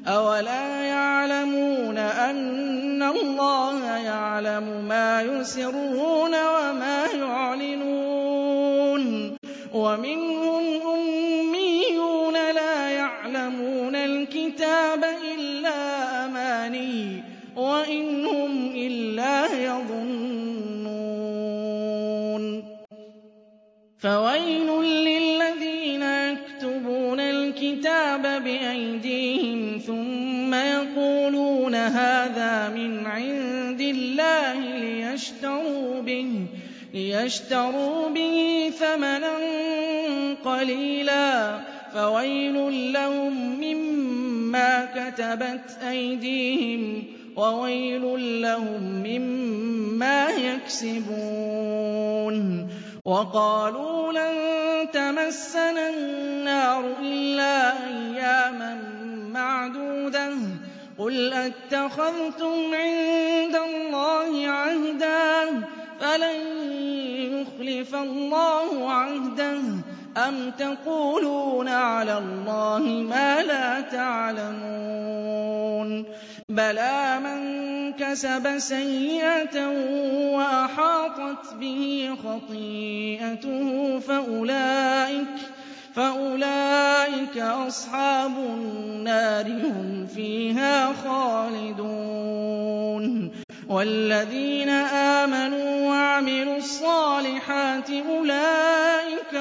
أَوَلَا يَعْلَمُونَ أَنَّ اللَّهَ يَعْلَمُ مَا يُسِرُّونَ وَمَا يُعْلِنُونَ وَمِنْهُمْ أُمِّيُّونَ لَا يَعْلَمُونَ الْكِتَابَ إِلَّا أَمَانِيَّ وَإِنْ هُمْ إِلَّا يَظُنُّونَ فَوَيْلٌ لِّلَّذِينَ يَكْتُبُونَ الْكِتَابَ بِأَيْدِيهِمْ ثُمَّ يَقُولُونَ هَٰذَا مِنْ عِندِ اللَّهِ لِيَشْتَرُوا بِهِ ثَمَنًا قَلِيلًا فَوَيْلٌ لَّهُم مِّمَّا كَتَبَتْ أَيْدِيهِمْ وَوَيْلٌ لَّهُم مِّمَّا يَكْسِبُونَ وَقَالُوا لَن تَمَسَّنَا النَّارُ إِلَّا أَيَّامًا مَّعْدُودَةً ۚ قُلْ أَتَّخَذْتُمْ عِندَ اللَّهِ عَهْدًا فَلَن يُخْلِفَ اللَّهُ عَهْدَهُ أَمْ تَقُولُونَ عَلَى اللَّهِ مَا لَا تَعْلَمُونَ بَلَىٰ مَن كَسَبَ سَيِّئَةً وَأَحَاطَتْ بِهِ خَطِيئَتُهُ فَأُولَٰئِكَ أَصْحَابُ النَّارِ ۖ هُمْ فِيهَا خَالِدُونَ وَالَّذِينَ آمَنُوا وَعَمِلُوا الصَّالِحَاتِ أُولَٰئِكَ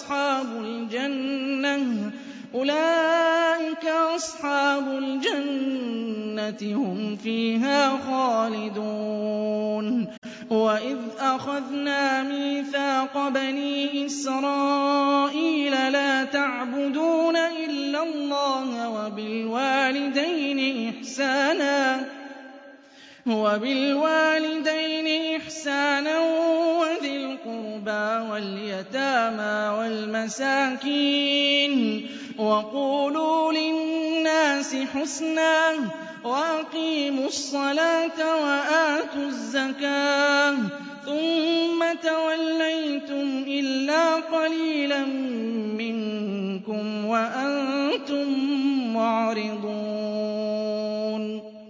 أَصْحَابُ الْجَنَّةِ ۖ هُمْ فِيهَا خَالِدُونَ وَإِذْ أَخَذْنَا مِيثَاقَ بَنِي إِسْرَائِيلَ لَا تَعْبُدُونَ إِلَّا اللَّهَ وَبِالْوَالِدَيْنِ إِحْسَانًا وَذِي الْقُرْبَىٰ وَالْيَتَامَىٰ وَالْمَسَاكِينِ وَقُولُوا لِلنَّاسِ حُسْنًا وَأَقِيمُوا الصَّلَاةَ وَآتُوا الزَّكَاةَ ثُمَّ تَوَلَّيْتُمْ إِلَّا قَلِيلًا مِّنكُمْ وَأَنتُم